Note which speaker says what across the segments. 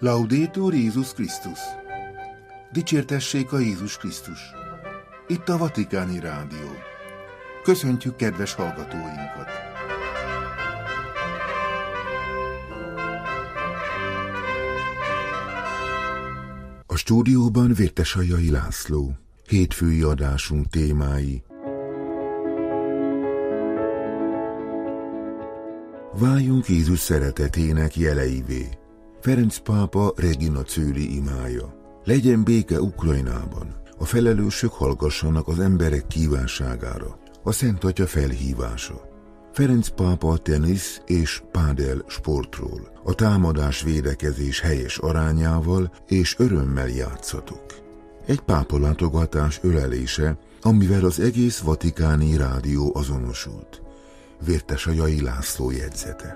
Speaker 1: Laudetur Jézus Krisztus! Dicsértessék a Jézus Krisztus! Itt a Vatikáni Rádió. Köszöntjük kedves hallgatóinkat! A stúdióban Vértesajai László. Hétfői adásunk témái: váljunk Jézus szeretetének jeleivé. Ferenc pápa Regina Coeli imája. Legyen béke Ukrajnában. A felelősök hallgassanak az emberek kívánságára. A Szent Atya felhívása. Ferenc pápa a tenisz és pádel sportról, a támadás-védekezés helyes arányával és örömmel játszatok. Egy pápa látogatás ölelése, amivel az egész Vatikáni Rádió azonosult. Vértesajai László jegyzete.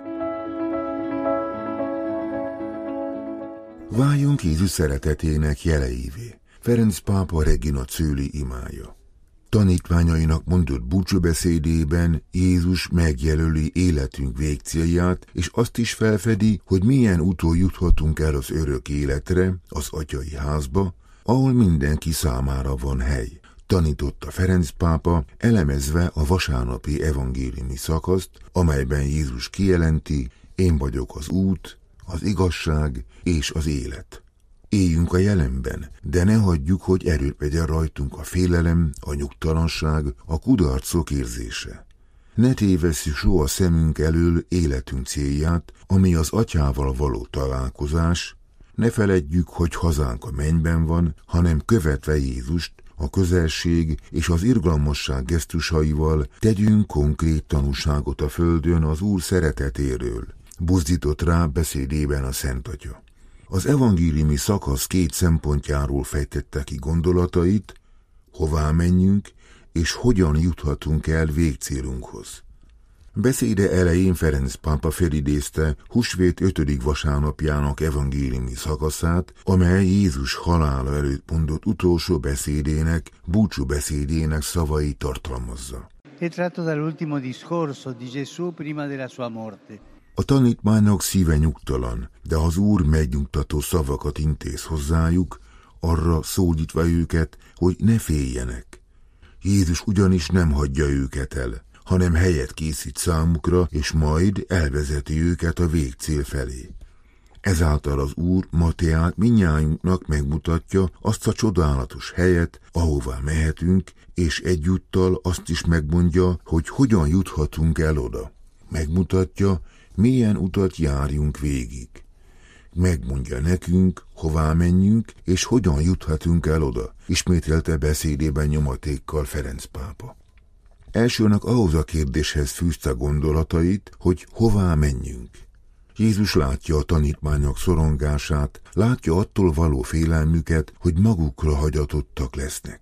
Speaker 1: Váljunk Jézus szeretetének jeleivé. Ferenc pápa Regina Coeli imája. Tanítványainak mondott búcsúbeszédében Jézus megjelöli életünk végcélját, és azt is felfedi, hogy milyen úton juthatunk el az örök életre, az atyai házba, ahol mindenki számára van hely. Tanította Ferenc pápa, elemezve a vasárnapi evangéliumi szakaszt, amelyben Jézus kijelenti: én vagyok az út, az igazság és az élet. Éljünk a jelenben, de ne hagyjuk, hogy erőt vegyen rajtunk a félelem, a nyugtalanság, a kudarcok érzése. Ne tévesszük soha szemünk elől életünk célját, ami az atyával való találkozás. Ne feledjük, hogy hazánk a mennyben van, hanem követve Jézust, a közelség és az irgalmasság gesztusaival tegyünk konkrét tanúságot a földön az Úr szeretetéről. Buzdított rá beszédében a Szent Atya. Az evangéliumi szakasz két szempontjáról fejtette ki gondolatait: hová menjünk, és hogyan juthatunk el végcélunkhoz. Beszéde elején Ferenc pápa felidézte húsvét 5. vasárnapjának evangéliumi szakaszát, amely Jézus halála előtt mondott utolsó beszédének, búcsúbeszédének szavait tartalmazza.
Speaker 2: È tratto dall'ultimo discorso di Gesù prima della sua morte.
Speaker 1: A tanítványok szíve nyugtalan, de az Úr megnyugtató szavakat intéz hozzájuk, arra szólítva őket, hogy ne féljenek. Jézus ugyanis nem hagyja őket el, hanem helyet készít számukra, és majd elvezeti őket a végcél felé. Ezáltal az Úr Mateát mindnyájunknak megmutatja azt a csodálatos helyet, ahová mehetünk, és egyúttal azt is megmondja, hogy hogyan juthatunk el oda. Megmutatja, milyen utat járjunk végig. Megmondja nekünk, hová menjünk, és hogyan juthatunk el oda, ismételte beszédében nyomatékkal Ferenc pápa. Elsőnek ahhoz a kérdéshez fűzte gondolatait, hogy hová menjünk. Jézus látja a tanítványok szorongását, látja attól való félelmüket, hogy magukra hagyatottak lesznek.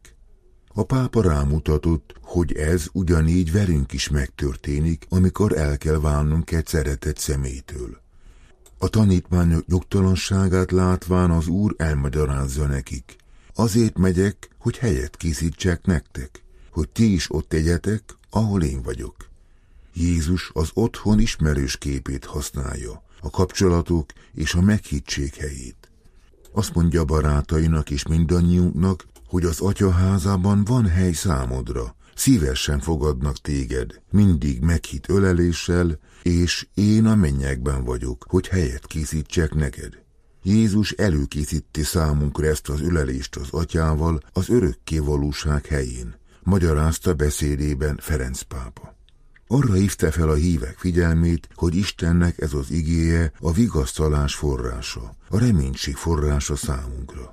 Speaker 1: A pápa rámutatott, hogy ez ugyanígy velünk is megtörténik, amikor el kell válnunk egy szeretett személytől. A tanítványok nyugtalanságát látván az Úr elmagyarázza nekik: azért megyek, hogy helyet készítsek nektek, hogy ti is ott tegyetek, ahol én vagyok. Jézus az otthon ismerős képét használja, a kapcsolatok és a meghittség helyét. Azt mondja barátainak és mindannyiunknak, hogy az Atya házában van hely számodra, szívesen fogadnak téged, mindig meghitt öleléssel, és én a mennyekben vagyok, hogy helyet készítsek neked. Jézus előkészíti számunkra ezt az ölelést az Atyával az örökké valóság helyén, magyarázta beszédében Ferenc pápa. Arra hívta fel a hívek figyelmét, hogy Istennek ez az igéje a vigasztalás forrása, a reménység forrása számunkra.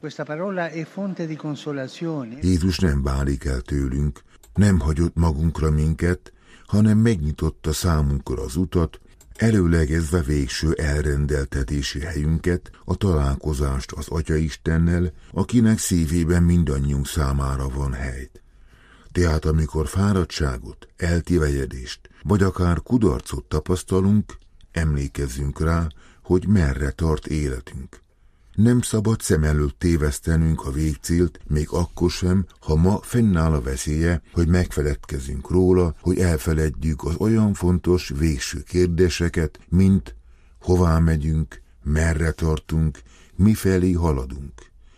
Speaker 1: Jézus nem válik el tőlünk, nem hagyott magunkra minket, hanem megnyitotta számunkra az utat, előlegezve végső elrendeltetési helyünket, a találkozást az Atya Istennel, akinek szívében mindannyiunk számára van hely. Tehát amikor fáradtságot, eltévejedést, vagy akár kudarcot tapasztalunk, emlékezzünk rá, hogy merre tart életünk. Nem szabad szem előtt tévesztenünk a végcélt, még akkor sem, ha ma fennáll a veszélye, hogy megfeledkezzünk róla, hogy elfeledjük az olyan fontos végső kérdéseket, mint hová megyünk, Merre tartunk, mifelé haladunk?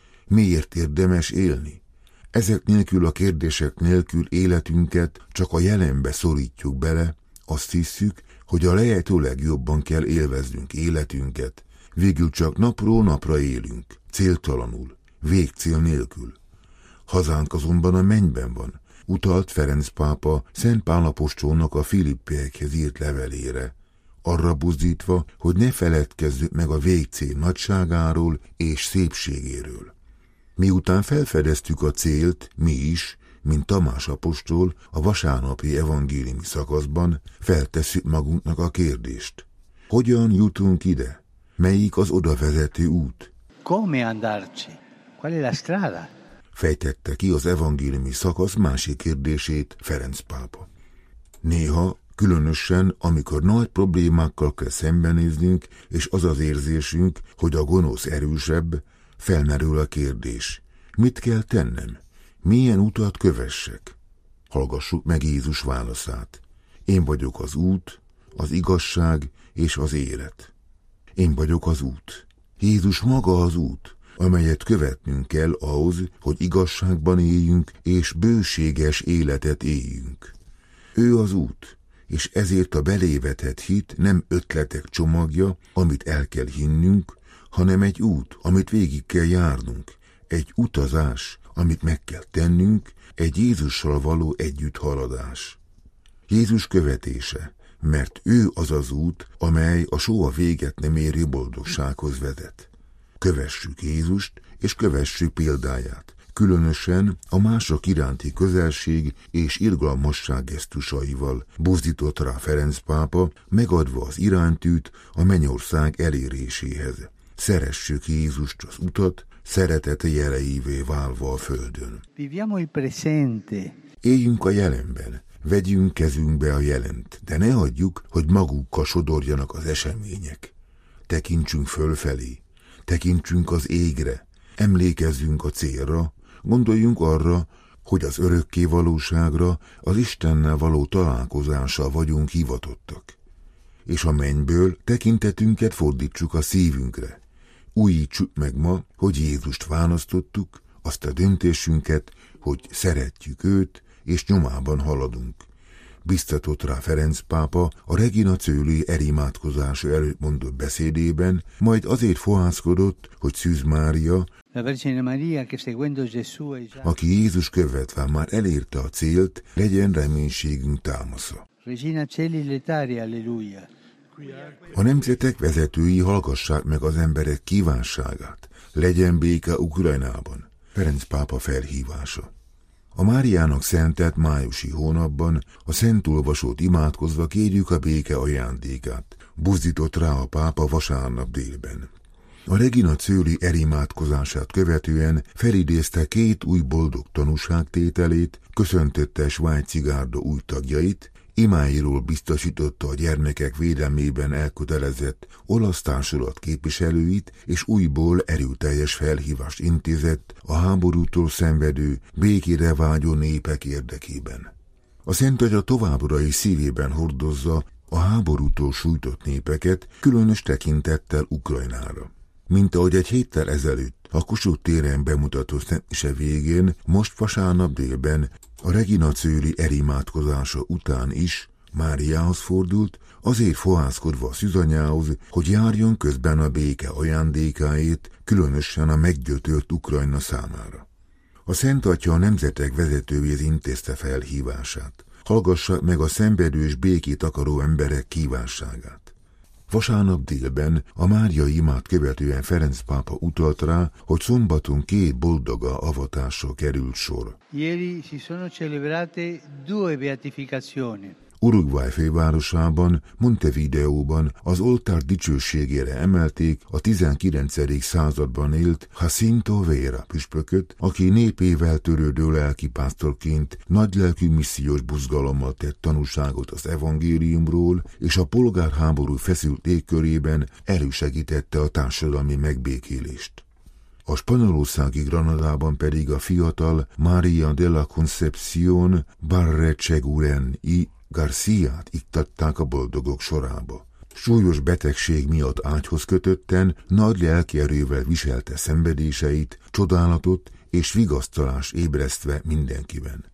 Speaker 1: Miért érdemes élni? Ezek nélkül, a kérdések nélkül életünket csak a jelenbe szorítjuk bele, azt hisszük, hogy a lehető legjobban kell élveznünk életünket, végül csak napról napra élünk, céltalanul, végcél nélkül. Hazánk azonban a mennyben van, utalt Ferenc pápa Szent Pál apostolnak a Filippiekhez írt levelére, arra buzdítva, hogy ne feledkezzük meg a végcél nagyságáról és szépségéről. Miután felfedeztük a célt, mi is, mint Tamás apostol, a vasárnapi evangéliumi szakaszban feltesszük magunknak a kérdést. Hogyan jutunk ide? Melyik az oda vezető út?
Speaker 2: Come andarci? Qual è la strada?
Speaker 1: Fejtette ki az evangéliumi szakasz másik kérdését Ferenc pápa. Néha, különösen, amikor nagy problémákkal kell szembenéznünk, és az az érzésünk, hogy a gonosz erősebb, felmerül a kérdés. Mit kell tennem? Milyen utat kövessek? Hallgassuk meg Jézus válaszát. Én vagyok az út, az igazság és az élet. Én vagyok az út. Jézus maga az út, amelyet követnünk kell ahhoz, hogy igazságban éljünk és bőséges életet éljünk. Ő az út, és ezért a belévetett hit nem ötletek csomagja, amit el kell hinnünk, hanem egy út, amit végig kell járnunk, egy utazás, amit meg kell tennünk, egy Jézussal való együtthaladás. Jézus követése, mert ő az az út, amely a soha véget nem érő boldogsághoz vezet. Kövessük Jézust, és kövessük példáját, különösen a mások iránti közelség és irgalmasság gesztusaival, buzdított rá Ferenc pápa, megadva az iránytűt a mennyország eléréséhez. Szeressük Jézust, az utat, szeretete jeleivé válva a földön.
Speaker 2: Viviamo il presente.
Speaker 1: Éljünk a jelenben, vegyünk kezünkbe a jelent, de ne hagyjuk, hogy magukkal sodorjanak az események. Tekintsünk fölfelé, tekintsünk az égre, emlékezzünk a célra, gondoljunk arra, hogy az örökké valóságra, az Istennel való találkozással vagyunk hivatottak. És a mennyből tekintetünket fordítsuk a szívünkre. Újítsuk meg ma, hogy Jézust választottuk, azt a döntésünket, hogy szeretjük őt, és nyomában haladunk. Biztatott rá Ferenc pápa a Regina Coeli erimádkozása előtt mondott beszédében, majd azért fohászkodott, hogy Szűz Mária, aki Jézus követve már elérte a célt, legyen reménységünk támasza.
Speaker 2: Regina Coeli letare, alleluia.
Speaker 1: A nemzetek vezetői hallgassák meg az emberek kívánságát. Legyen béke Ukrajnában. Ferenc pápa felhívása. A Máriának szentelt májusi hónapban a szentolvasót imádkozva kérjük a béke ajándékát, buzdított rá a pápa vasárnap délben. A Regina Coeli erimádkozását követően felidézte 2 új boldog tanúságtételét, köszöntötte Svájci gárda új tagjait, imáiról biztosította a gyermekek védelmében elkötelezett olasz társulat képviselőit, és újból erőteljes felhívást intézett a háborútól szenvedő, békére vágyó népek érdekében. A Szent Atya továbbra is szívében hordozza a háborútól sújtott népeket, különös tekintettel Ukrajnára. Mint ahogy egy héttel ezelőtt a Kossuth téren bemutatott szentmise végén, most vasárnap délben a Regina Coeli erimádkozása után is Máriához fordult, azért fohászkodva a szűzanyához, hogy járjon közben a béke ajándékáért, különösen a meggyötört Ukrajna számára. A Szent Atya a nemzetek vezetőjéhez intézte felhívását. Hallgassák meg a szenvedő és békét akaró emberek kívánságát. Vasárnap délben a máriai imát követően Ferenc pápa utalt rá, hogy szombaton 2 boldoga avatásra került sor.
Speaker 2: Ieri si sono celebrate 2 beatificazioni.
Speaker 1: Uruguay fővárosában, Montevideóban az oltár dicsőségére emelték a 19. században élt Jacinto Vera püspököt, aki népével törődő lelkipásztorként nagylelkű missziós buzgalommal tett tanúságot az evangéliumról, és a polgárháború feszült légkörében elősegítette a társadalmi megbékélést. A spanyolországi Granadában pedig a fiatal María de la Concepción Barrecheguren y Garciát iktatták a boldogok sorába. Súlyos betegség miatt ágyhoz kötötten, nagy lelkierővel viselte szenvedéseit, csodálatot és vigasztalást ébresztve mindenkiben.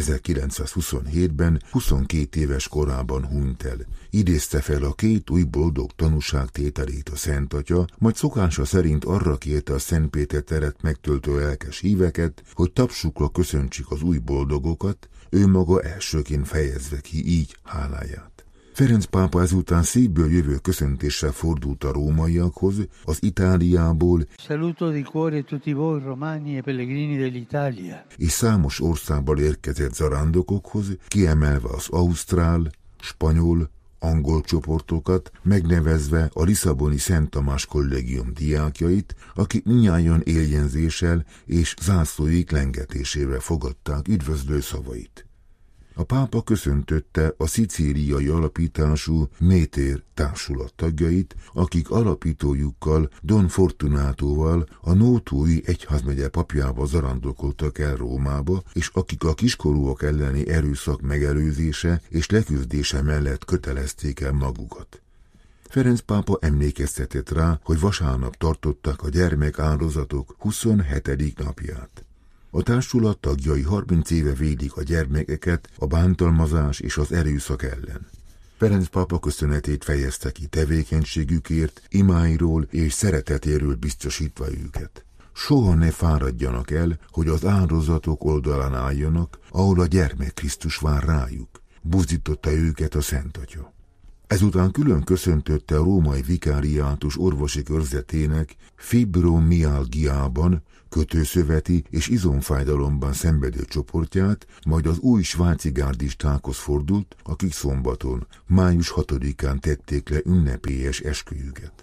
Speaker 1: 1927-ben 22 éves korában hunyt el. Idézte fel a 2 új boldog tanúságtételét a Szent Atya, majd szokása szerint arra kérte a Szent Péter teret megtöltő lelkes híveket, hogy tapsukra köszöntsük az új boldogokat, ő maga elsőként fejezve ki így háláját. Ferenc pápa ezután szívből jövő köszöntéssel fordult a rómaiakhoz, az Itáliából,
Speaker 2: Saluto di cuore tutti voi romani e pellegrini dell'Italia.
Speaker 1: És számos országból érkezett zarándokokhoz, kiemelve az ausztrál, spanyol, angol csoportokat, megnevezve a lisszaboni Szent Tamás kollégium diákjait, akik mindnyájan éljenzéssel és zászlóik lengetésével fogadták üdvözlő szavait. A pápa köszöntötte a szicíliai alapítású Métér társulat tagjait, akik alapítójukkal, Don Fortunátóval a Nótói egyházmegye papjával zarándokoltak el Rómába, és akik a kiskorúak elleni erőszak megelőzése és leküzdése mellett kötelezték el magukat. Ferenc pápa emlékeztetett rá, hogy vasárnap tartották a gyermekáldozatok 27. napját. A társulat tagjai 30 éve védik a gyermekeket a bántalmazás és az erőszak ellen. Ferenc pápa köszönetét fejezte ki tevékenységükért, imáiról és szeretetéről biztosítva őket. Soha ne fáradjanak el, hogy az áldozatok oldalán álljanak, ahol a gyermek Krisztus vár rájuk, buzdította őket a Szent Atya. Ezután külön köszöntötte a római vikáriátus orvosi körzetének fibromialgiában, kötőszöveti és izomfájdalomban szenvedő csoportját, majd az új svájci gárdistákhoz fordult, akik szombaton, május 6-án tették le ünnepélyes esküjüket.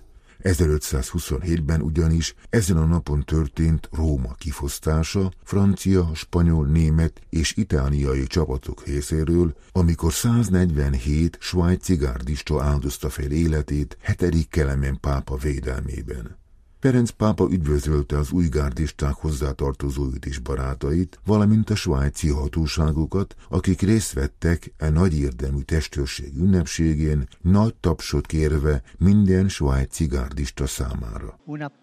Speaker 1: 1527-ben ugyanis ezen a napon történt Róma kifosztása francia, spanyol, német és itáliai csapatok részéről, amikor 147 svájci gárdista áldozta fel életét 7. Kelemen pápa védelmében. Ferenc pápa üdvözölte az új gárdisták hozzátartozóit és barátait, valamint a svájci hatóságokat, akik részt vettek e nagy érdemű testőrség ünnepségén, nagy tapsot kérve minden svájci gárdista számára.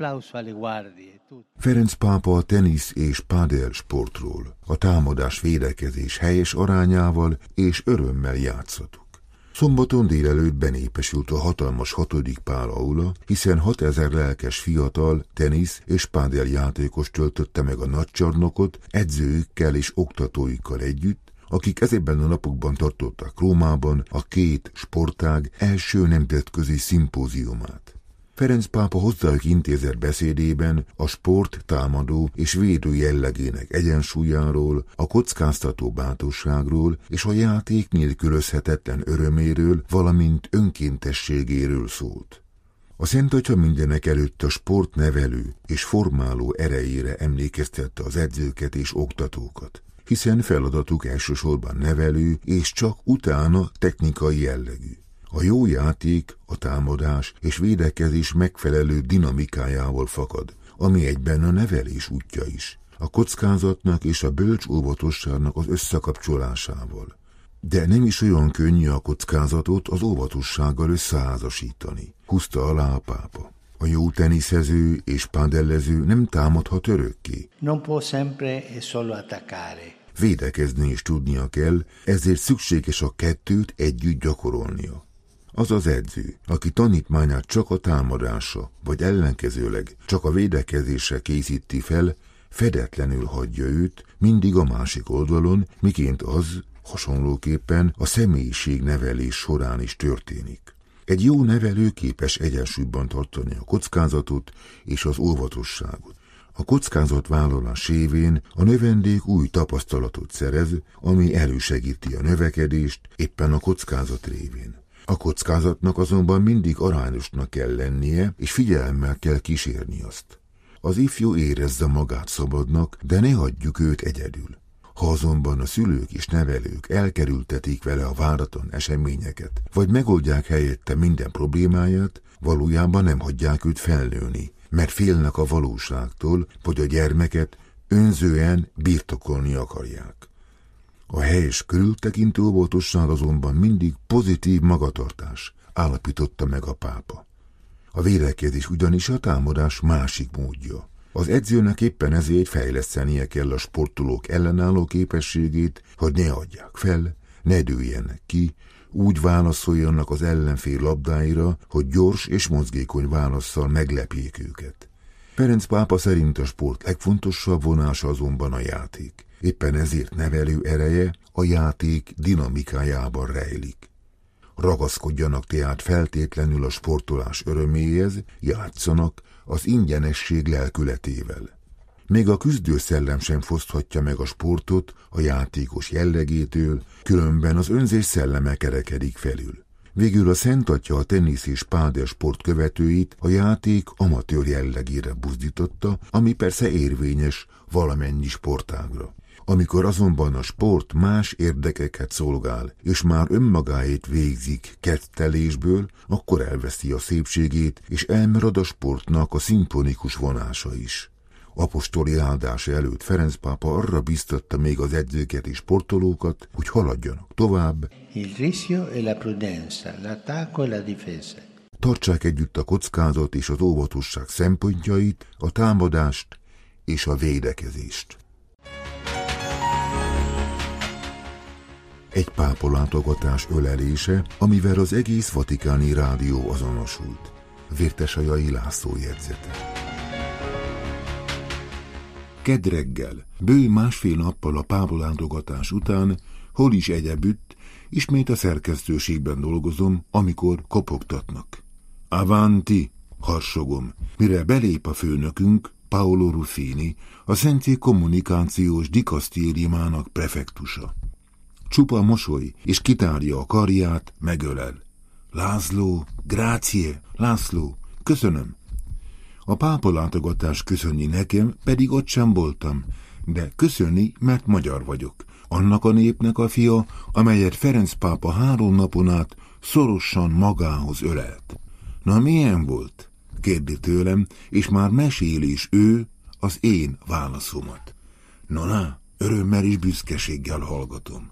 Speaker 1: Ferenc pápa a tenisz és pádel sportról, a támadás védekezés helyes arányával és örömmel játszatok. Szombaton délelőtt benépesült a hatalmas 6. Pál aula, hiszen 6000 lelkes fiatal, tenisz és pádel játékos töltötte meg a nagycsarnokot edzőikkel és oktatóikkal együtt, akik ezekben a napokban tartották Rómában a 2 sportág első nemzetközi szimpóziumát. Ferenc pápa hozzájuk intézett beszédében a sport támadó és védő jellegének egyensúlyáról, a kockáztató bátorságról és a játék nélkülözhetetlen öröméről, valamint önkéntességéről szólt. A Szent Atya mindenek előtt a sport nevelő és formáló erejére emlékeztette az edzőket és oktatókat, hiszen feladatuk elsősorban nevelő és csak utána technikai jellegű. A jó játék, a támadás és védekezés megfelelő dinamikájával fakad, ami egyben a nevelés útja is, a kockázatnak és a bölcs óvatosságnak az összekapcsolásával. De nem is olyan könnyű a kockázatot az óvatossággal összeházasítani, húzta alá a pápa. A jó teniszező és pádellező nem támadhat örökké.
Speaker 2: Non può sempre e solo attaccare.
Speaker 1: Védekezni is tudnia kell, ezért szükséges a kettőt együtt gyakorolnia. Az az edző, aki tanítmányát csak a támadása, vagy ellenkezőleg csak a védekezésre készíti fel, fedetlenül hagyja őt mindig a másik oldalon, miként az hasonlóképpen a személyiségnevelés során is történik. Egy jó nevelő képes egyensúlyban tartani a kockázatot és az óvatosságot. A kockázatvállalás révén a növendék új tapasztalatot szerez, ami elősegíti a növekedést éppen a kockázat révén. A kockázatnak azonban mindig arányosnak kell lennie, és figyelemmel kell kísérni azt. Az ifjú érezze magát szabadnak, de ne hagyjuk őt egyedül. Ha azonban a szülők és nevelők elkerültetik vele a váratlan eseményeket, vagy megoldják helyette minden problémáját, valójában nem hagyják őt felnőni, mert félnek a valóságtól, vagy a gyermeket önzően birtokolni akarják. A helyes körültekintő óvatosság azonban mindig pozitív magatartás, állapította meg a pápa. A védekezés ugyanis a támadás másik módja. Az edzőnek éppen ezért fejlesztenie kell a sportolók ellenálló képességét, hogy ne adják fel, ne dőljenek ki, úgy válaszoljanak az ellenfél labdáira, hogy gyors és mozgékony válasszal meglepjék őket. Ferenc pápa szerint a sport legfontosabb vonása azonban a játék. Éppen ezért nevelő ereje a játék dinamikájában rejlik. Ragaszkodjanak tehát feltétlenül a sportolás öröméhez, játszanak az ingyenesség lelkületével. Még a küzdőszellem sem foszthatja meg a sportot a játékos jellegétől, különben az önzés szelleme kerekedik felül. Végül a Szent Atya a tenisz és pádel sport követőit a játék amatőr jellegére buzdította, ami persze érvényes valamennyi sportágra. Amikor azonban a sport más érdekeket szolgál, és már önmagáét végzik kettelésből, akkor elveszi a szépségét, és elmarad a sportnak a szimfonikus vonása is. Apostoli áldása előtt Ferenc pápa arra biztatta még az edzőket és sportolókat, hogy haladjanak tovább.
Speaker 2: Il rischio e la prudenza, l'attacco e la difesa.
Speaker 1: Tartsák együtt a kockázat és az óvatosság szempontjait, a támadást és a védekezést. Egy pápa látogatás ölelése, amivel az egész vatikáni rádió azonosult. Vértesajai László jegyzete. Kedd reggel, bő másfél nappal a pápa látogatás után, hol is egyebütt, ismét a szerkesztőségben dolgozom, amikor kopogtatnak. Avanti, harsogom, mire belép a főnökünk, Paolo Ruffini, a Szenté kommunikációs dikasztériumának prefektusa. Csupa mosoly, és kitárja a karját, megölel. László, grazie, László, köszönöm. A pápa látogatás köszönni nekem, pedig ott sem voltam, de köszönni, mert magyar vagyok. Annak a népnek a fia, amelyet Ferenc pápa 3 napon át szorosan magához ölelt. Na milyen volt? Kérdi tőlem, és már mesél is ő az én válaszomat. Na, örömmel és büszkeséggel hallgatom.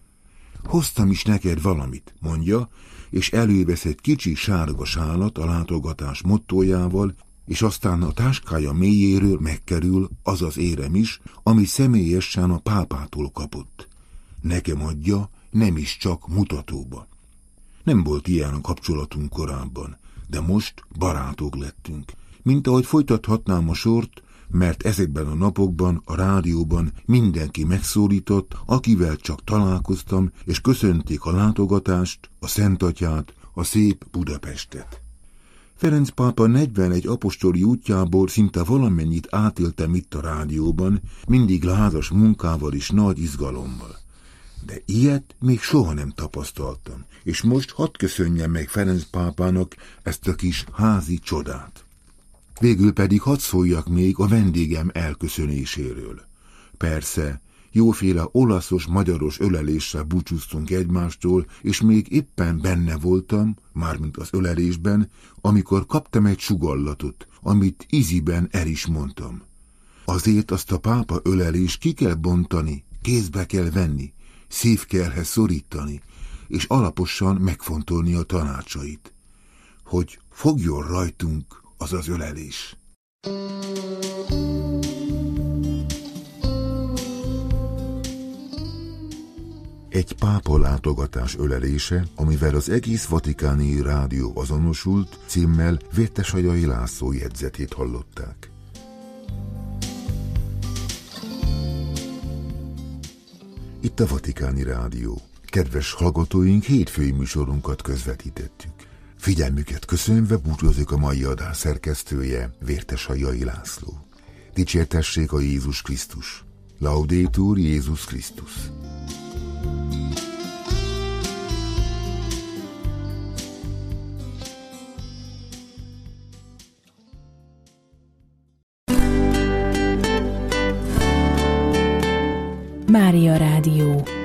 Speaker 1: Hoztam is neked valamit, mondja, és elővesz egy kicsi sárga sálat a látogatás mottójával, és aztán a táskája mélyéről megkerül az az érem is, ami személyesen a pápától kapott. Nekem adja, nem is csak mutatóba. Nem volt ilyen a kapcsolatunk korábban, de most barátok lettünk. Mint ahogy folytathatnám a sort, mert ezekben a napokban a rádióban mindenki megszólított, akivel csak találkoztam, és köszönték a látogatást, a Szent Atyát, a szép Budapestet. Ferenc pápa 41 apostoli útjából szinte valamennyit átéltem itt a rádióban, mindig lázas munkával és nagy izgalommal. De ilyet még soha nem tapasztaltam, és most hadd köszönjem meg Ferenc pápának ezt a kis házi csodát. Végül pedig hadd szóljak még a vendégem elköszönéséről. Persze, jóféle olaszos-magyaros öleléssel búcsúztunk egymástól, és még éppen benne voltam, mármint az ölelésben, amikor kaptam egy sugallatot, amit íziben el is mondtam. Azért azt a pápa ölelést ki kell bontani, kézbe kell venni, szívkelhez szorítani, és alaposan megfontolni a tanácsait, hogy fogjon rajtunk az az ölelés. Egy pápa látogatás ölelése, amivel az egész vatikáni rádió azonosult, címmel Vértesajai László jegyzetét hallották. Itt a Vatikáni Rádió. Kedves hallgatóink, hétfői műsorunkat közvetítettük. Figyelmüket köszönve búcsúzik a mai adás szerkesztője, Vértesajai László. Dicsértessék a Jézus Krisztus. Laudetur Jézus Krisztus.
Speaker 3: Mária Rádió.